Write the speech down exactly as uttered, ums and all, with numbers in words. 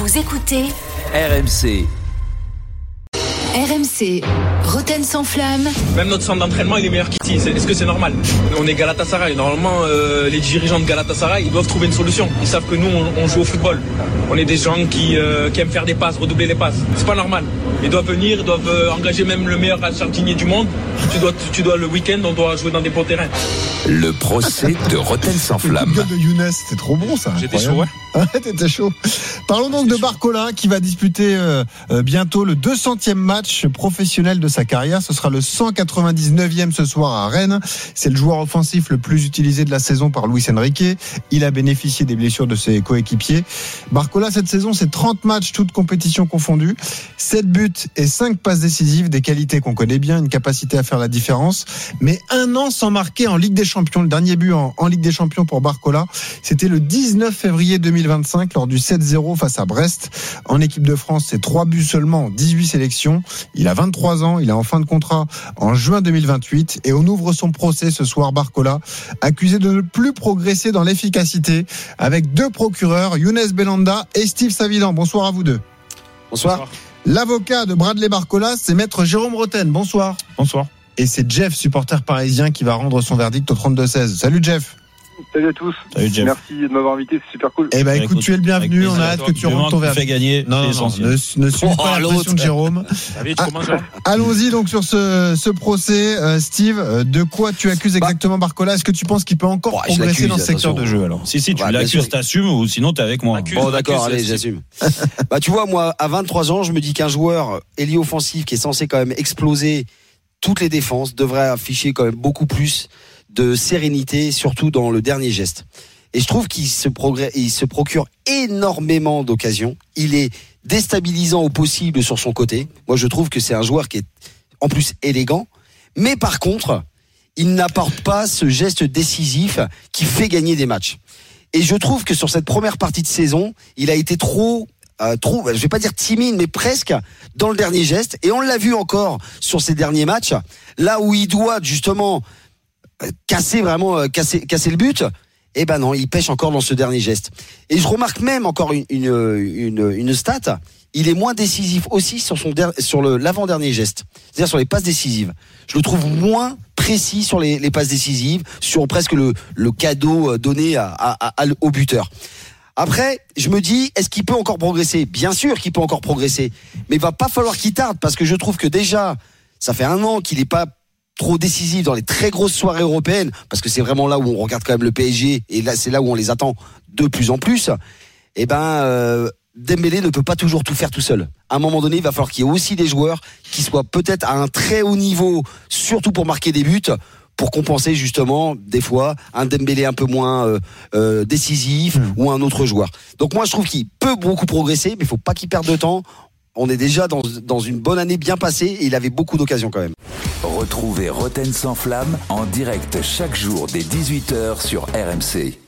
Vous écoutez R M C. R M C, Roten sans flamme. Même notre centre d'entraînement, il est meilleur qu'ici. Est-ce que c'est normal? On est Galatasaray. Normalement, euh, les dirigeants de Galatasaray, ils doivent trouver une solution. Ils savent que nous, on, on joue au football. On est des gens qui, euh, qui aiment faire des passes, redoubler les passes. C'est pas normal. Ils doivent venir, ils doivent euh, engager même le meilleur jardinier du monde. Tu dois, tu, tu dois le week-end, on doit jouer dans des beaux terrains. Le procès de Roten sans flamme. Le de Younes, c'était trop bon ça. J'étais chaud, ouais. Ah, t'étais chaud. Parlons donc de Barcola qui va disputer euh, euh, bientôt le deux centième match professionnel de sa carrière. Ce sera le cent quatre-vingt-dix-neuvième ce soir à Rennes. C'est le joueur offensif le plus utilisé de la saison par Luis Enrique. Il a bénéficié des blessures de ses coéquipiers. Barcola, cette saison, c'est trente matchs, toutes compétitions confondues. sept buts et cinq passes décisives, des qualités qu'on connaît bien, une capacité à faire la différence. Mais un an sans marquer en Ligue des Champions. Le dernier but en, en Ligue des Champions pour Barcola, c'était le dix-neuf février deux mille vingt-cinq lors du sept zéro face à Brest. En équipe de France, c'est trois buts seulement en dix-huit sélections. Il a vingt-trois ans, il est en fin de contrat en juin deux mille vingt-huit et on ouvre son procès ce soir. Barcola, accusé de ne plus progresser dans l'efficacité, avec deux procureurs, Younes Belhanda et Steve Savidan. Bonsoir à vous deux. Bonsoir. Bonsoir. L'avocat de Bradley Barcola, c'est maître Jérôme Roten. Bonsoir. Bonsoir. Et c'est Jeff, supporter parisien, qui va rendre son verdict au trente-deux seize. Salut Jeff. Salut à tous. Salut Jeff. Merci de m'avoir invité, c'est super cool. Eh ben écoute, tu es le bienvenu, on a hâte que tu rendes ton verdict. Fais gagner, non, non, non, ne, ne suis oh, pas la pression de Jérôme. Allez, tu commences, hein. Allons-y donc sur ce, ce procès, euh, Steve. De quoi tu accuses exactement Barcola? Est-ce que tu penses qu'il peut encore bon, progresser dans ce secteur de jeu alors? Si si, tu bah, l'accuses, t'assumes ou sinon t'es avec moi. Accuse, Bon d'accord, accuse, allez, j'assume. Bah tu vois, moi à vingt-trois ans, je me dis qu'un joueur ailier offensif qui est censé quand même exploser toutes les défenses devrait afficher quand même beaucoup plus de sérénité, surtout dans le dernier geste. Et je trouve qu'il se, progr... il se procure énormément d'occasions. Il est déstabilisant au possible sur son côté. Moi, je trouve que c'est un joueur qui est en plus élégant. Mais par contre, il n'apporte pas ce geste décisif qui fait gagner des matchs. Et je trouve que sur cette première partie de saison, il a été trop... Euh, trop, je vais pas dire timide, mais presque dans le dernier geste. Et on l'a vu encore sur ces derniers matchs, là où il doit justement casser vraiment, euh, casser, casser le but. Eh ben non, il pêche encore dans ce dernier geste. Et je remarque même encore une, une, une, une stat. Il est moins décisif aussi sur son der, sur le l'avant-dernier geste, c'est-à-dire sur les passes décisives. Je le trouve moins précis sur les, les passes décisives, sur presque le, le cadeau donné à, à, à, au buteur. Après, je me dis, est-ce qu'il peut encore progresser? Bien sûr qu'il peut encore progresser, mais il va pas falloir qu'il tarde, parce que je trouve que déjà, ça fait un an qu'il n'est pas trop décisif dans les très grosses soirées européennes, parce que c'est vraiment là où on regarde quand même le P S G, et là c'est là où on les attend de plus en plus. Et ben euh, Dembélé ne peut pas toujours tout faire tout seul. À un moment donné, il va falloir qu'il y ait aussi des joueurs qui soient peut-être à un très haut niveau, surtout pour marquer des buts, pour compenser justement des fois un Dembélé un peu moins euh, euh, décisif mmh. ou un autre joueur. Donc moi je trouve qu'il peut beaucoup progresser, mais il faut pas qu'il perde de temps. On est déjà dans, dans une bonne année bien passée et il avait beaucoup d'occasions quand même. Retrouvez Roten sans flamme en direct chaque jour dès dix-huit heures sur R M C.